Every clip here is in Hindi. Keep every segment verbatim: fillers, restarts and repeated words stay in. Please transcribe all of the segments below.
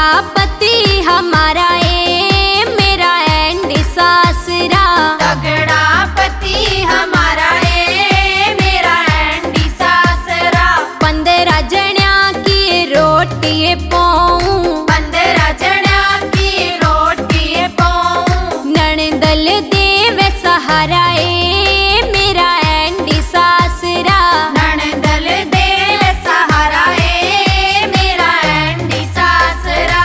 पति हमारा ए मेरा एंड सासरा। तगड़ा पति हमारा ए मेरा एंड सासरा। पंद्रह जणा की रोटी पाऊं, पंद्रह जणा की रोटी पाऊं। नणदल देव सहारा ए मेरा एंड सासरा। नणदल देव सहारा ए मेरा एंड सासरा।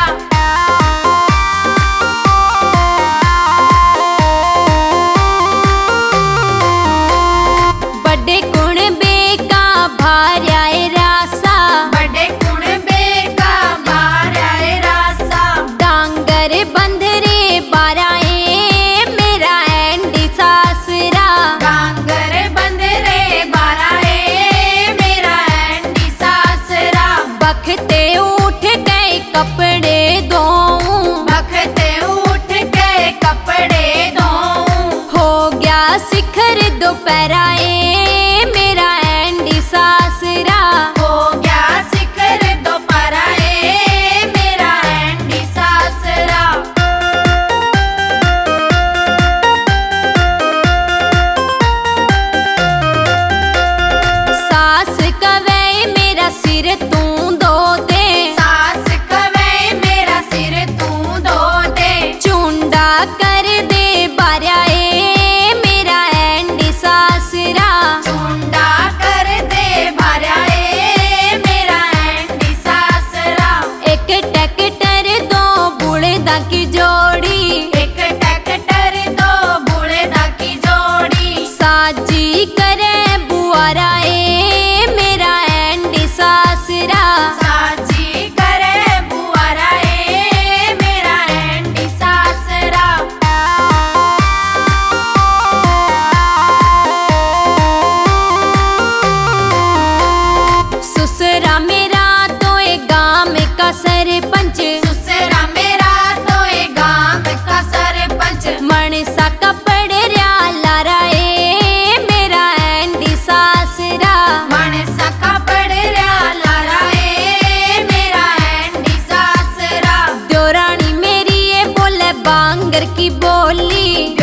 बड़े कुण बेका भार्या ए रासा। बड़े कुण बेका भार्या ए रासा। डांगर बंधरे बारा ए मेरा एंड सासरा। डांगर बंधरे बारा ए मेरा एंड सासरा। बखते उठ गए कपड़े धोऊं, बखते उठ गए कपड़े धोऊं। हो गया शिखर दोपहरा ए मेरा एंड सासरा। हो गया शिखर दोपहरा ए मेरा एंड सासरा। सास कवे मेरा सिर तू धो दे। सास कवे मेरा सिर तू धो दे। चुंडा कर दे बारा ए मेरा एंड सासरा। चुंडा कर दे बारा ए मेरा एंड सासरा। एक ट्रैक्टर दो बुढ़दा की जोड़ी। एक ट्रैक्टर दो बुढ़दा की जोड़ी। साजी करे बुआरा ए मेरा एंड सासरा। साजी करे बुआरा ए मेरा एंड सासरा। ससुरा मेरा तो ए गांव का सरपंच। ससुरा मेरा तो ए गांव का सरपंच। मणसा कपड़े रहा लारा ए मेरा एंड सासरा। मणसा कपड़ रहा लारा ए मेरा एंड सासरा। द्योरानी मेरी ये बोले बांगर की बोली।